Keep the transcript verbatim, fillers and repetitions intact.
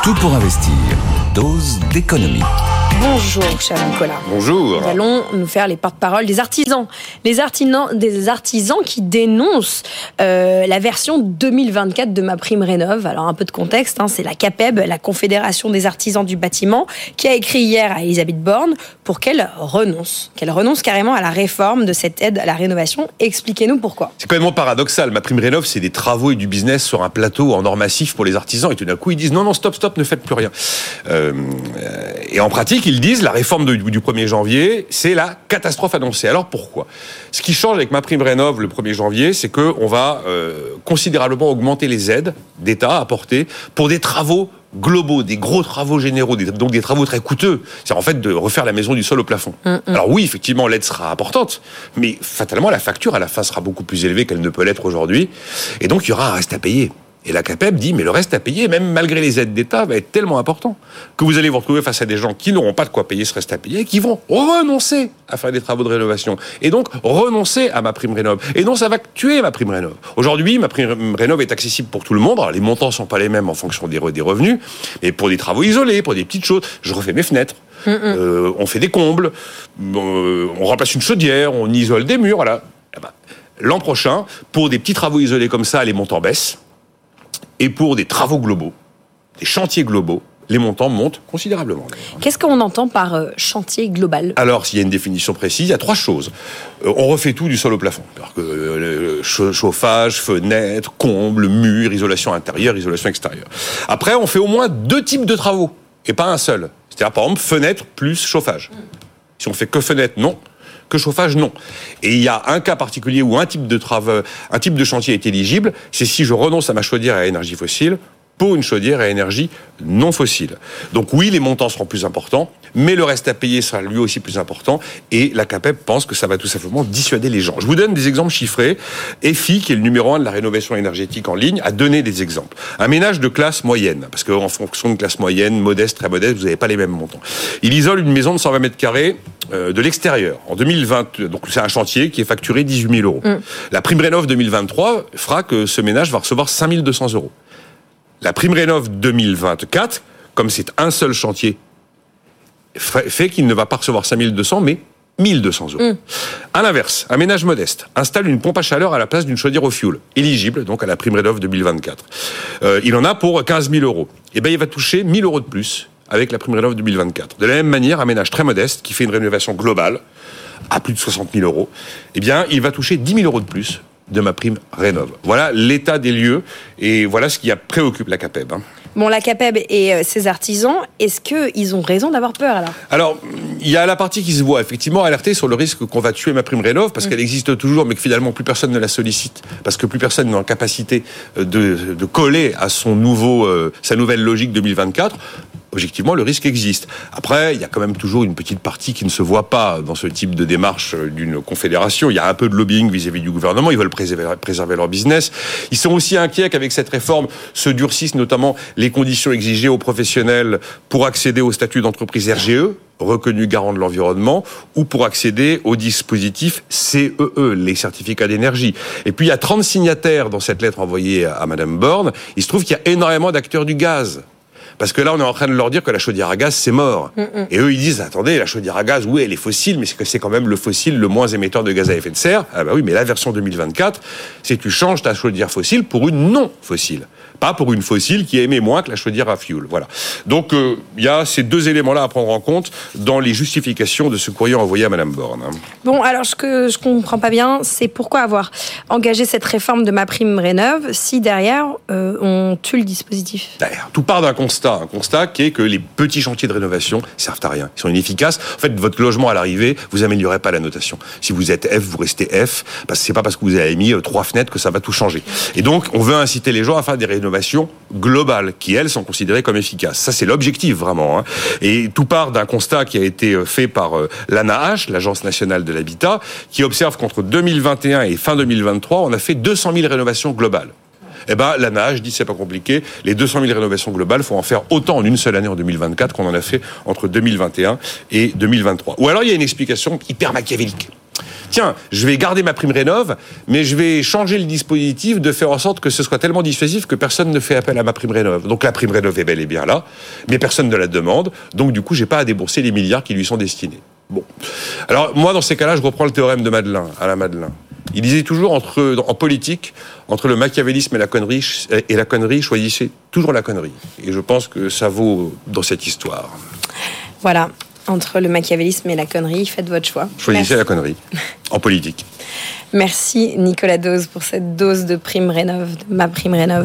Tout pour investir. Dose d'économie. Bonjour, cher Nicolas. Bonjour. Nous allons nous faire les porte-parole des artisans. Les artisans, des artisans qui dénoncent euh, la version deux mille vingt-quatre de MaPrimeRénov'. Alors, un peu de contexte, hein, c'est la CAPEB, la Confédération des artisans du bâtiment, qui a écrit hier à Elisabeth Borne pour qu'elle renonce. Qu'elle renonce carrément à la réforme de cette aide à la rénovation. Expliquez-nous pourquoi. C'est quand même paradoxal. MaPrimeRénov', c'est des travaux et du business sur un plateau en or massif pour les artisans. Et tout d'un coup, ils disent non, non, stop, stop, ne faites plus rien. Euh, et en pratique, ils disent la réforme de, du premier janvier, c'est la catastrophe annoncée. Alors pourquoi ? Ce qui change avec MaPrimeRénov' le premier janvier, c'est qu'on va euh, considérablement augmenter les aides d'État apportées pour des travaux globaux, des gros travaux généraux, des, donc des travaux très coûteux. C'est en fait de refaire la maison du sol au plafond. Mmh, mmh. Alors oui, effectivement, l'aide sera importante, mais fatalement, la facture à la fin sera beaucoup plus élevée qu'elle ne peut l'être aujourd'hui. Et donc, il y aura un reste à payer. Et la CAPEB dit, mais le reste à payer, même malgré les aides d'État, va être tellement important que vous allez vous retrouver face à des gens qui n'auront pas de quoi payer ce reste à payer et qui vont renoncer à faire des travaux de rénovation. Et donc, renoncer à MaPrimeRénov'. Et donc, ça va tuer MaPrimeRénov'. Aujourd'hui, MaPrimeRénov' est accessible pour tout le monde. Alors, les montants sont pas les mêmes en fonction des, re- des revenus, mais pour des travaux isolés, pour des petites choses. Je refais mes fenêtres. Mm-hmm. Euh, on fait des combles. Euh, on remplace une chaudière. On isole des murs. Voilà. Eh ben, l'an prochain, pour des petits travaux isolés comme ça, les montants baissent. Et pour des travaux globaux, des chantiers globaux, les montants montent considérablement. Qu'est-ce qu'on entend par euh, chantier global ? Alors, s'il y a une définition précise, il y a trois choses. Euh, on refait tout du sol au plafond. Alors que, euh, chauffage, fenêtres, combles, murs, isolation intérieure, isolation extérieure. Après, on fait au moins deux types de travaux, et pas un seul. C'est-à-dire, par exemple, fenêtre plus chauffage. Si on fait que fenêtre, non. Que chauffage, non. Et il y a un cas particulier où un type de travaux, un type de chantier est éligible, c'est si je renonce à ma chaudière à énergie fossile pour une chaudière à énergie non fossile. Donc oui, les montants seront plus importants, mais le reste à payer sera lui aussi plus important, et la CAPEB pense que ça va tout simplement dissuader les gens. Je vous donne des exemples chiffrés. E F I, qui est le numéro un de la rénovation énergétique en ligne, a donné des exemples. Un ménage de classe moyenne, parce qu'en fonction de classe moyenne, modeste, très modeste, vous n'avez pas les mêmes montants. Il isole une maison de cent vingt mètres carrés euh, de l'extérieur. En deux mille vingt, donc c'est un chantier qui est facturé dix-huit mille euros. Mmh. La PrimeRénov' deux mille vingt-trois fera que ce ménage va recevoir cinq mille deux cents euros. La PrimeRénov' deux mille vingt-quatre, comme c'est un seul chantier, fait qu'il ne va pas recevoir cinq mille deux cents, mais mille deux cents euros. Mmh. À l'inverse, un ménage modeste installe une pompe à chaleur à la place d'une chaudière au fioul, éligible donc à la PrimeRénov' deux mille vingt-quatre. Euh, il en a pour quinze mille euros. Et ben, il va toucher mille euros de plus avec la PrimeRénov' deux mille vingt-quatre. De la même manière, un ménage très modeste qui fait une rénovation globale à plus de soixante mille euros, eh bien, il va toucher dix mille euros de plus de MaPrimeRénov'. Voilà l'état des lieux et voilà ce qui a préoccupe la CAPEB. Hein. Bon, la CAPEB et euh, ses artisans, est-ce qu'ils ont raison d'avoir peur alors ? Alors, il y a la partie qui se voit effectivement alerter sur le risque qu'on va tuer MaPrimeRénov' parce mmh. qu'elle existe toujours, mais que finalement plus personne ne la sollicite, parce que plus personne n'est en capacité de, de coller à son nouveau, euh, sa nouvelle logique deux mille vingt-quatre. Objectivement, le risque existe. Après, il y a quand même toujours une petite partie qui ne se voit pas dans ce type de démarche d'une confédération. Il y a un peu de lobbying vis-à-vis du gouvernement. Ils veulent préserver, préserver leur business. Ils sont aussi inquiets qu'avec cette réforme se durcissent notamment les conditions exigées aux professionnels pour accéder au statut d'entreprise R G E, reconnu garant de l'environnement, ou pour accéder au dispositif C E E, les certificats d'énergie. Et puis, il y a trente signataires dans cette lettre envoyée à Madame Borne. Il se trouve qu'il y a énormément d'acteurs du gaz. Parce que là, on est en train de leur dire que la chaudière à gaz, c'est mort. Mm-mm. Et eux, ils disent, attendez, la chaudière à gaz, oui, elle est fossile, mais c'est que c'est quand même le fossile le moins émetteur de gaz à effet de serre. Ah bah oui, mais la version deux mille vingt-quatre, c'est que tu changes ta chaudière fossile pour une non fossile. Pas pour une fossile qui émet moins que la chaudière à fioul. Voilà. Donc, il euh, y a ces deux éléments-là à prendre en compte dans les justifications de ce courrier envoyé à Madame Borne. Bon, alors, ce que je comprends pas bien, c'est pourquoi avoir engagé cette réforme de MaPrimeRénov' si derrière, euh, on tue le dispositif. D'ailleurs, tout part d'un constat. Un constat qui est que les petits chantiers de rénovation servent à rien. Ils sont inefficaces. En fait, votre logement à l'arrivée, vous améliorez pas la notation. Si vous êtes F, vous restez F, parce que c'est pas parce que vous avez mis trois fenêtres que ça va tout changer. Et donc, on veut inciter les gens à faire des rénovations globales, qui, elles, sont considérées comme efficaces. Ça, c'est l'objectif, vraiment. Hein. Et tout part d'un constat qui a été fait par euh, l'A N A H, l'Agence nationale de l'habitat, qui observe qu'entre deux mille vingt et un et fin deux mille vingt-trois, on a fait deux cent mille rénovations globales. Eh ben, l'A N A H dit c'est pas compliqué. Les deux cent mille rénovations globales, faut en faire autant en une seule année en deux mille vingt-quatre qu'on en a fait entre deux mille vingt et un et deux mille vingt-trois. Ou alors il y a une explication hyper machiavélique. tiens, je vais garder ma prime rénov, mais je vais changer le dispositif de faire en sorte que ce soit tellement dissuasif que personne ne fait appel à ma prime rénov. Donc la prime rénov est bel et bien là, mais personne ne la demande, donc du coup, j'ai pas à débourser les milliards qui lui sont destinés. Bon. Alors, moi, dans ces cas-là, je reprends le théorème de Madelin, à la Madelin. Il disait toujours, entre, en politique, entre le machiavélisme et la connerie, et la connerie, choisissez toujours la connerie. Et je pense que ça vaut dans cette histoire. Voilà. Entre le machiavélisme et la connerie, faites votre choix. Choisissez Merci. La connerie, en politique. Merci Nicolas Dose pour cette dose de prime rénov, de ma prime rénov.